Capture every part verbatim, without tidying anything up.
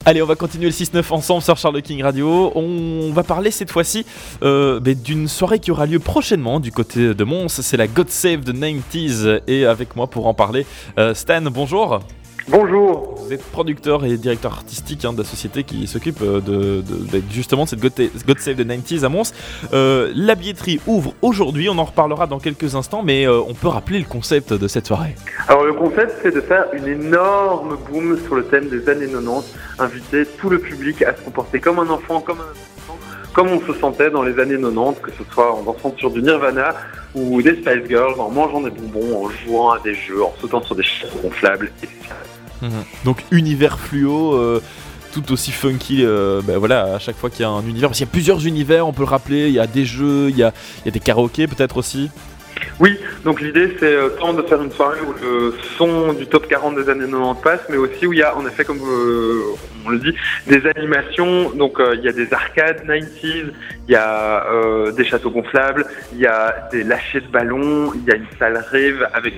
Allez, on va continuer le six neuf ensemble sur Charles King Radio. On va parler cette fois-ci euh, bah, d'une soirée qui aura lieu prochainement du côté de Mons. C'est la God Save the quatre-vingt-dix et avec moi pour en parler, euh, Stan, bonjour. Bonjour. Vous êtes producteur et directeur artistique hein, de la société qui s'occupe de, de, de, justement de cette God, God Save the quatre-vingt-dix à Mons. Euh, la billetterie ouvre aujourd'hui, on en reparlera dans quelques instants, mais euh, on peut rappeler le concept de cette soirée. Alors le concept, c'est de faire une énorme boom sur le thème des années quatre-vingt-dix, inviter tout le public à se comporter comme un enfant, comme un enfant, comme on se sentait dans les années quatre-vingt-dix, que ce soit en dansant sur du Nirvana ou des Spice Girls, en mangeant des bonbons, en jouant à des jeux, en sautant sur des chaises gonflables, et cetera. Mmh. Donc univers fluo, euh, tout aussi funky, euh, ben voilà, à chaque fois qu'il y a un univers, parce qu'il y a plusieurs univers, on peut le rappeler, il y a des jeux, il y a, il y a des karaokés peut-être aussi. Oui, donc l'idée c'est euh, tant de faire une soirée où le son du top quarante des années quatre-vingt-dix passe, mais aussi où il y a en effet, comme euh, on le dit, des animations, donc euh, il y a des arcades quatre-vingt-dix, il y a euh, des châteaux gonflables, il y a des lâchers de ballons, il y a une salle rave avec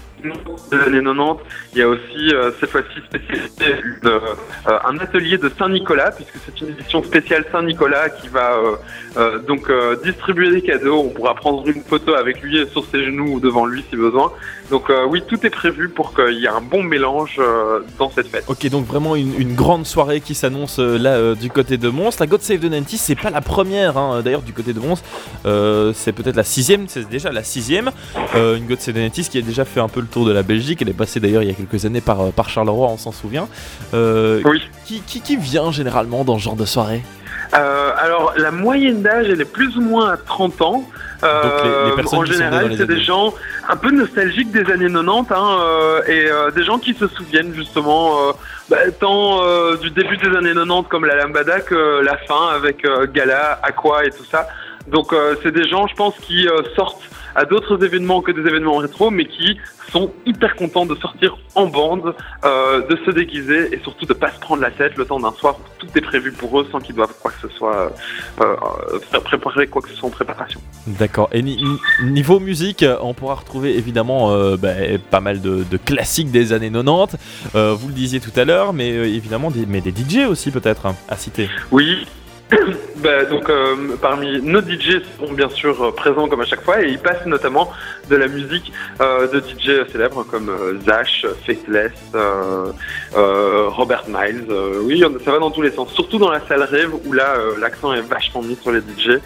de l'année quatre-vingt-dix, il y a aussi euh, cette fois-ci spécialisé une, euh, un atelier de Saint-Nicolas, puisque c'est une édition spéciale Saint-Nicolas qui va euh, euh, donc euh, distribuer des cadeaux. On pourra prendre une photo avec lui sur ses genoux ou devant lui si besoin. Donc euh, oui, tout est prévu pour qu'il y ait un bon mélange euh, dans cette fête. Ok, donc vraiment une, une grande soirée qui s'annonce euh, là euh, du côté de Mons. La God Save the quatre-vingt-dix, c'est pas la première hein, d'ailleurs du côté de Mons, euh, c'est peut-être la sixième, c'est déjà la sixième. Euh, une God Save the quatre-vingt-dix qui a déjà fait un peu le tour de la Belgique, elle est passée d'ailleurs il y a quelques années par, par Charleroi, on s'en souvient. Euh, oui. Qui, qui, qui vient généralement dans ce genre de soirée ? Euh, alors la moyenne d'âge elle est plus ou moins à trente ans. Euh, Donc les, les personnes en qui général sont dans les c'est années... des gens un peu nostalgiques des années quatre-vingt-dix hein, euh, et euh, des gens qui se souviennent justement euh, bah, tant euh, du début des années quatre-vingt-dix comme la lambada que la fin avec euh, Gala, Aqua et tout ça. Donc euh, c'est des gens je pense qui euh, sortent à d'autres événements que des événements rétro, mais qui sont hyper contents de sortir en bande, euh, de se déguiser et surtout de pas se prendre la tête le temps d'un soir où tout est prévu pour eux sans qu'ils doivent quoi que ce soit euh, euh, préparer quoi que ce soit en préparation. D'accord. Et ni- niveau musique, on pourra retrouver évidemment euh, bah, pas mal de, de classiques des années quatre-vingt-dix. Euh, vous le disiez tout à l'heure, mais euh, évidemment des, mais des D J aussi peut-être hein, à citer. Oui. Bah, donc euh, parmi nos D J sont bien sûr euh, présents comme à chaque fois et ils passent notamment de la musique euh, de D J célèbres comme euh, Zach, Faithless, euh, euh, Robert Miles. Euh, oui, ça va dans tous les sens, surtout dans la salle rave où là euh, l'accent est vachement mis sur les D J.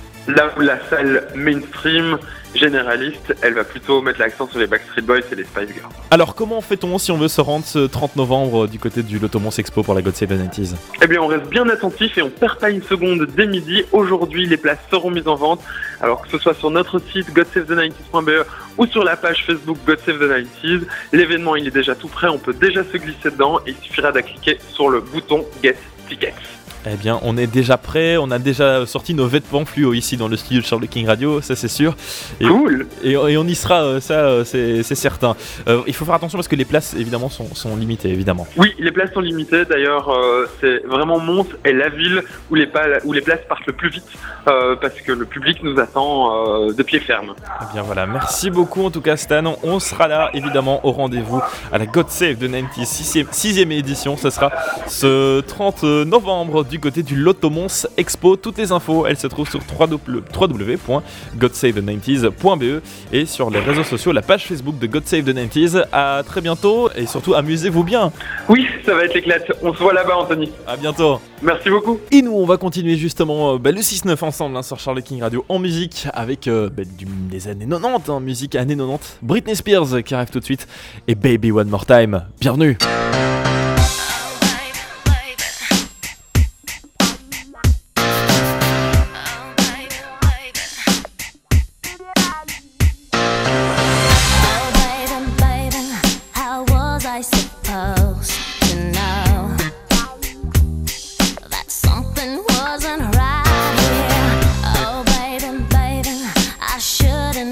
Là où la salle mainstream généraliste, elle va plutôt mettre l'accent sur les Backstreet Boys et les Spice Girls. Alors comment fait-on si on veut se rendre ce trente novembre du côté du Lotomons Expo pour la God Save the quatre-vingt-dix ? Eh bien on reste bien attentif et on perd pas une seconde dès midi. Aujourd'hui les places seront mises en vente, alors que ce soit sur notre site god save the nineties point b e ou sur la page Facebook God Save the nineties. L'événement il est déjà tout prêt, on peut déjà se glisser dedans et il suffira de cliquer sur le bouton Get Tickets. Eh bien, on est déjà prêt, on a déjà sorti nos vêtements fluo ici dans le studio de Charles King Radio, ça c'est sûr. Et, cool. Et, et on y sera, ça c'est, c'est certain. Euh, il faut faire attention parce que les places évidemment sont, sont limitées, évidemment. Oui, les places sont limitées. D'ailleurs, euh, c'est vraiment Mons est la ville où les, pa- où les places partent le plus vite euh, parce que le public nous attend euh, de pied ferme. Eh bien voilà, merci beaucoup en tout cas Stan. On sera là évidemment au rendez-vous à la God Save the quatre-vingt-dix, sixième édition. Ce sera ce trente novembre du côté du Lotomons Expo. Toutes les infos, elles se trouvent sur w w w point god save the nineties point b e et sur les réseaux sociaux, la page Facebook de God Save the quatre-vingt-dix. À très bientôt et surtout amusez-vous bien. Oui, ça va être l'éclate. On se voit là-bas, Anthony. À bientôt. Merci beaucoup. Et nous, on va continuer justement euh, bah, le six neuf ensemble hein, sur Charles King Radio en musique avec euh, bah, du, des années quatre-vingt-dix, hein, musique années quatre-vingt-dix. Britney Spears qui arrive tout de suite et Baby One More Time. Bienvenue.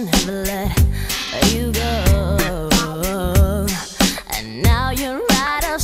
You go, and now you're right up.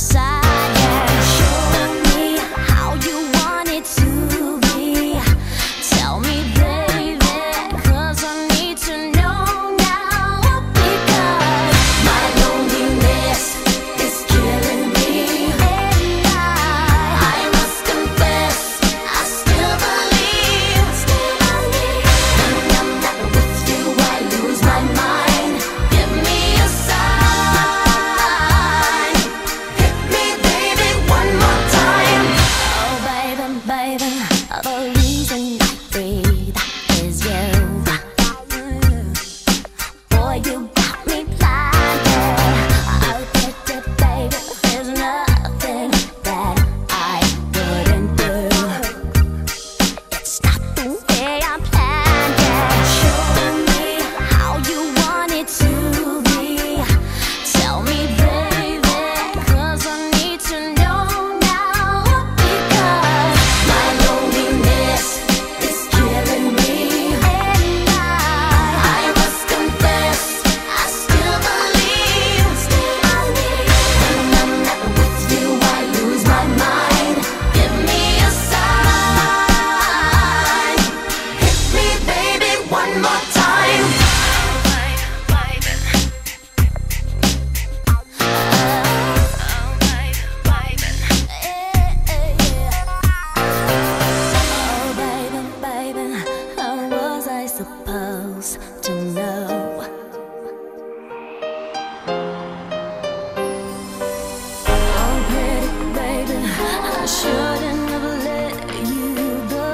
shouldn't have let you go.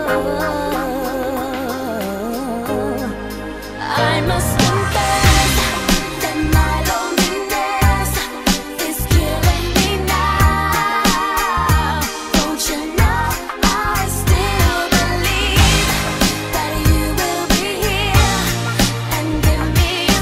I must confess that my loneliness is killing me now. Don't you know I still believe that you will be here and give me a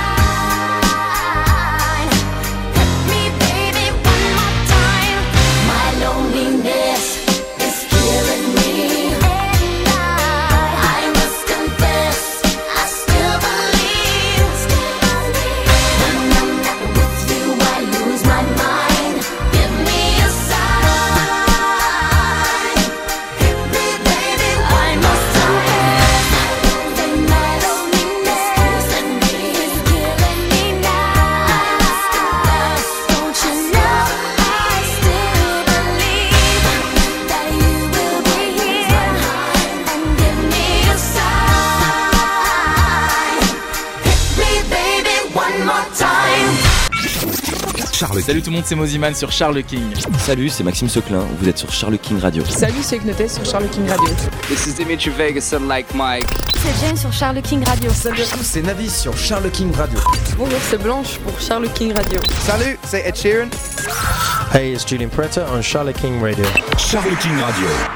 sign. Hit me, baby, one more time. My loneliness is killing me, and I, I must confess, I still believe, still believe. When I'm not with you, I lose my mind. Give me a sign. Hit me, baby, one more time. That my loneliness and me is killing me now. I must confess, don't you know I still believe that you will be here and give me a sign. Hit me, baby, one more time. Charles. Salut tout le monde, c'est Moziman sur Charles King. Salut, c'est Maxime Seclin, vous êtes sur Charles King Radio. Salut, c'est Ignoté sur Charles King Radio. This is Dimitri Vegas and Like Mike. C'est Jen sur Charles King Radio. Salut à tous, c'est Navis sur Charles King Radio. Bonjour, c'est Blanche pour Charles King Radio. Salut, c'est Ed Sheeran. Hey, it's Julian Preta on Charles King Radio. Charles King Radio.